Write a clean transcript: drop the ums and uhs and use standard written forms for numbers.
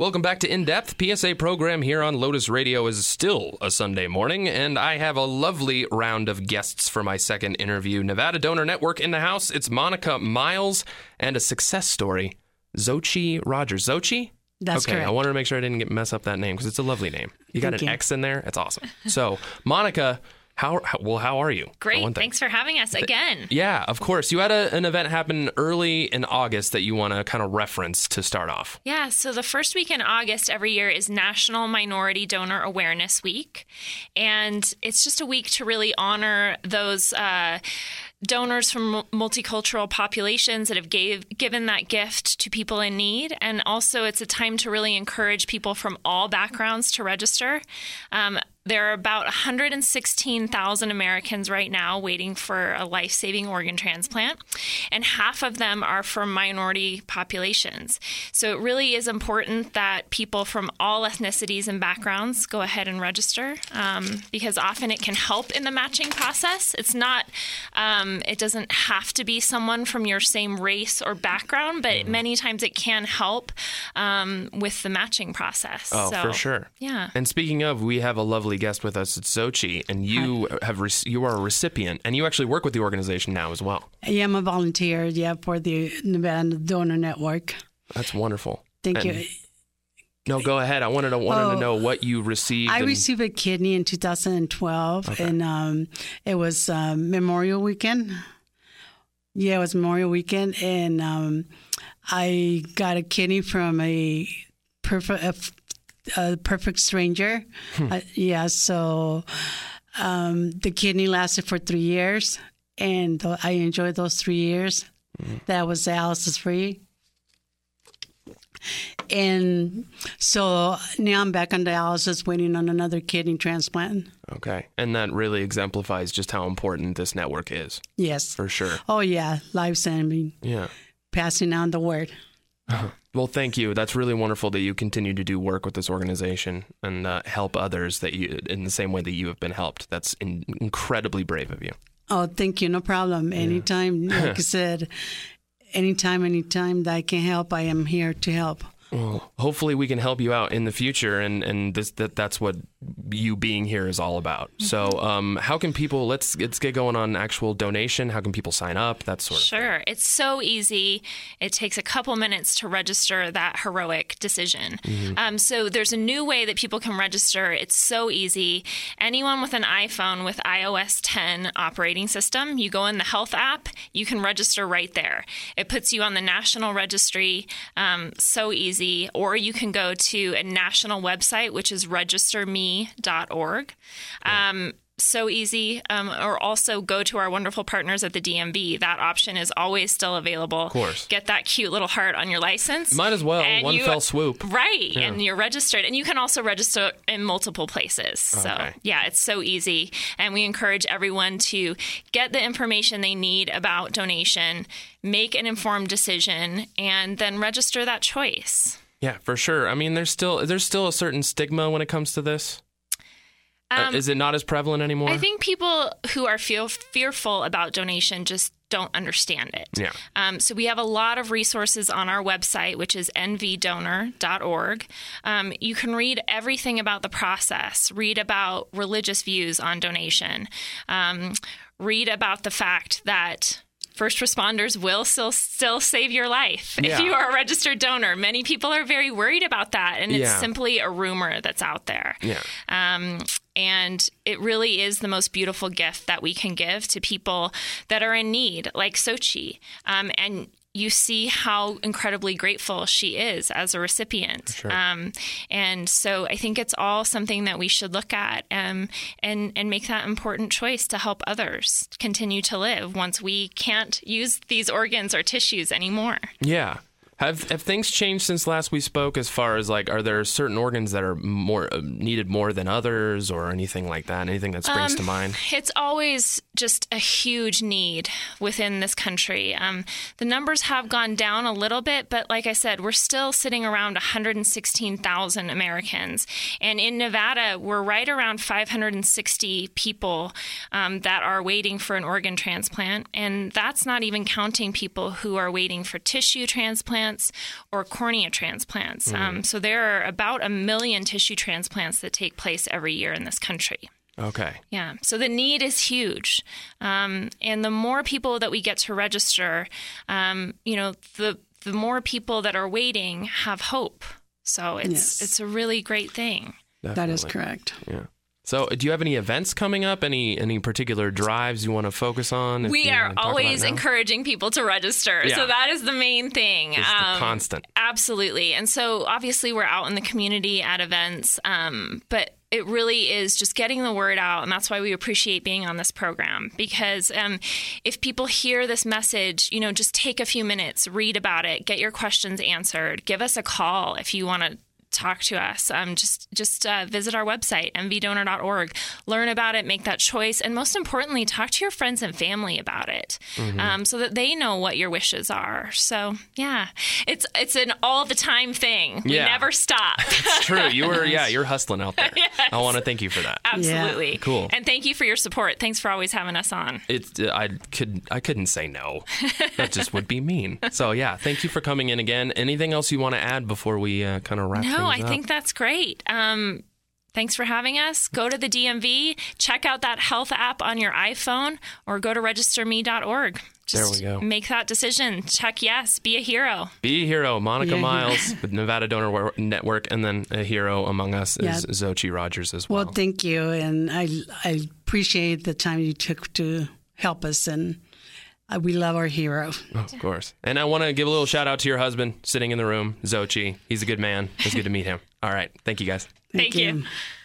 Welcome back to In Depth. PSA program here on Lotus Radio is still a Sunday morning, and I have a lovely round of guests for my second interview. Nevada Donor Network in the house. It's Monica Miles and a success story, Xochitl Rogers. Xochitl? That's correct. I wanted to make sure I didn't mess up that name because it's a lovely name. You got an X in there? It's awesome. So, Monica, how are you? Great. Thanks for having us again. Yeah, of course. You had an event happen early in August that you want to kind of reference to start off. Yeah, so the first week in August every year is National Minority Donor Awareness Week. And it's just a week to really honor those donors from multicultural populations that have given that gift to people in need. And also it's a time to really encourage people from all backgrounds to register. There are about 116,000 Americans right now waiting for a life-saving organ transplant, and half of them are from minority populations. So it really is important that people from all ethnicities and backgrounds go ahead and register, because often it can help in the matching process. It's not, it doesn't have to be someone from your same race or background, but many times it can help with the matching process. Oh, for sure. Yeah. And speaking of, we have a lovely guest with us. It's Xochitl, and you you are a recipient, and you actually work with the organization now as well. I am a volunteer, for the Nevada Donor Network. That's wonderful. Thank you. No, go ahead. I wanted to know what you received. I received a kidney in 2012, and it was Memorial Weekend. Yeah, it was Memorial Weekend, and I got a kidney from a perfect stranger. So the kidney lasted for 3 years, and I enjoyed those 3 years. That was dialysis free. And so now I'm back on dialysis waiting on another kidney transplant. Okay. And that really exemplifies just how important this network is. Yes. For sure. Oh, yeah. Life-saving. Yeah. Passing on the word. Well, thank you. That's really wonderful that you continue to do work with this organization and help others that you in the same way that you have been helped. That's incredibly brave of you. Oh, thank you. No problem. Anytime, like I said, anytime that I can help, I am here to help. Well, hopefully we can help you out in the future, and that's what you being here is all about. So how can people, let's get going on actual donation. How can people sign up? That sort of thing. Sure. It's so easy. It takes a couple minutes to register that heroic decision. So there's a new way that people can register. It's so easy. Anyone with an iPhone with iOS 10 operating system, you go in the Health app, you can register right there. It puts you on the national registry. So easy. Or you can go to a national website, which is registerme.org. So easy. Or also go to our wonderful partners at the DMV. That option is always still available. Of course. Get that cute little heart on your license. Might as well. One fell swoop. Right. Yeah. And you're registered. And you can also register in multiple places. So, yeah, it's so easy. And we encourage everyone to get the information they need about donation, make an informed decision, and then register that choice. Yeah, for sure. I mean, there's still a certain stigma when it comes to this. Is it not as prevalent anymore? I think people who are fearful about donation just don't understand it. Yeah. So we have a lot of resources on our website, which is nvdonor.org. You can read everything about the process, read about religious views on donation, read about the fact that first responders will still save your life if you are a registered donor. Many people are very worried about that, and it's simply a rumor that's out there. Yeah. And it really is the most beautiful gift that we can give to people that are in need, like Xochitl. And you see how incredibly grateful she is as a recipient. Sure. And so I think it's all something that we should look at and make that important choice to help others continue to live once we can't use these organs or tissues anymore. Yeah. Have things changed since last we spoke as far as, like, are there certain organs that are more needed more than others or anything like that? Anything that springs to mind? It's always just a huge need within this country. The numbers have gone down a little bit, but like I said, we're still sitting around 116,000 Americans. And in Nevada, we're right around 560 people that are waiting for an organ transplant. And that's not even counting people who are waiting for tissue transplants transplants or cornea transplants. So there are about 1 million tissue transplants that take place every year in this country. Okay. Yeah. So the need is huge. And the more people that we get to register, the more people that are waiting have hope. So it's a really great thing. Definitely. That is correct. Yeah. So do you have any events coming up? Any particular drives you want to focus on? We are always encouraging people to register. Yeah. So that is the main thing. It's the constant. Absolutely. And so obviously we're out in the community at events, but it really is just getting the word out. And that's why we appreciate being on this program, because if people hear this message, just take a few minutes, read about it, get your questions answered, give us a call if you want to talk to us. Just visit our website, mvdonor.org. Learn about it, make that choice, and most importantly, talk to your friends and family about it, so that they know what your wishes are. So, yeah, it's an all the time thing. We never stop. It's true. You're hustling out there. Yes. I want to thank you for that. Absolutely. Yeah. Cool. And thank you for your support. Thanks for always having us on. I couldn't say no. That just would be mean. So, yeah, thank you for coming in again. Anything else you want to add before we kind of wrap things up? No, I think that's great. Thanks for having us. Go to the DMV, check out that health app on your iPhone, or go to registerme.org. Just there we go. Make that decision. Check yes. Be a hero. Be a hero. Monica Miles with Nevada Donor Network, and then a hero among us is Xochitl Rogers as well. Well, thank you, and I appreciate the time you took to help us, and we love our hero. Oh, of course. And I want to give a little shout out to your husband sitting in the room, Xochitl. He's a good man. It's good to meet him. All right. Thank you, guys. Thank you.